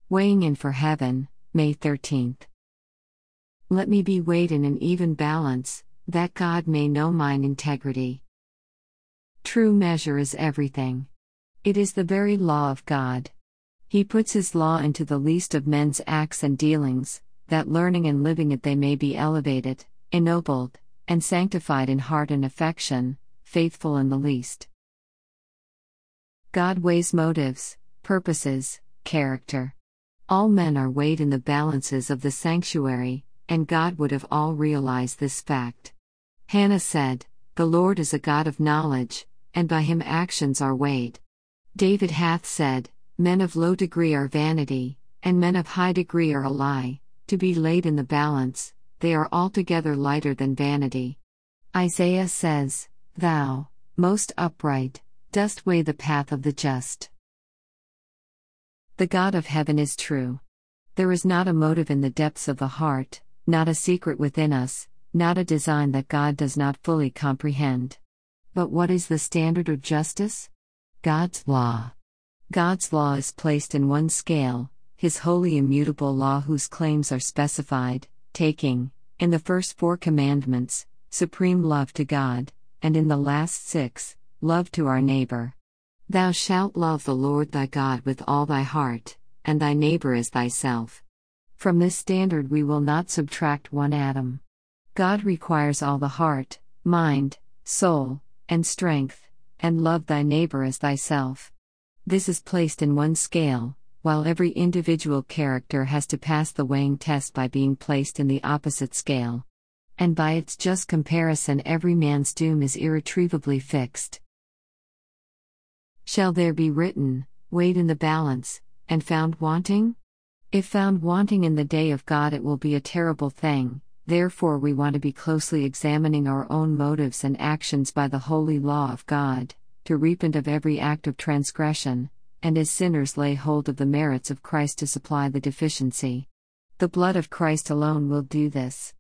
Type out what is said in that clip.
Weighing in for Heaven, May 13th. Let me be weighed in an even balance, that God may know mine integrity. True measure is everything. It is the very law of God. He puts His law into the least of men's acts and dealings, that learning and living it they may be elevated, ennobled, and sanctified in heart and affection, faithful in the least. God weighs motives, purposes, character. All men are weighed in the balances of the sanctuary, and God would have all realized this fact. Hannah said, "The Lord is a God of knowledge, and by Him actions are weighed." David hath said, "Men of low degree are vanity, and men of high degree are a lie, to be laid in the balance, they are altogether lighter than vanity." Isaiah says, "Thou, most upright, dost weigh the path of the just." The God of heaven is true. There is not a motive in the depths of the heart, not a secret within us, not a design that God does not fully comprehend. But what is the standard of justice? God's law. God's law is placed in one scale, His holy immutable law whose claims are specified, taking, in the first 4 commandments, supreme love to God, and in the last 6, love to our neighbor. Thou shalt love the Lord thy God with all thy heart, and thy neighbor as thyself. From this standard we will not subtract one atom. God requires all the heart, mind, soul, and strength, and love thy neighbor as thyself. This is placed in one scale, while every individual character has to pass the weighing test by being placed in the opposite scale. And by its just comparison every man's doom is irretrievably fixed. Shall there be written, weighed in the balance, and found wanting? If found wanting in the day of God, it will be a terrible thing. Therefore we want to be closely examining our own motives and actions by the holy law of God, to repent of every act of transgression, and as sinners lay hold of the merits of Christ to supply the deficiency. The blood of Christ alone will do this.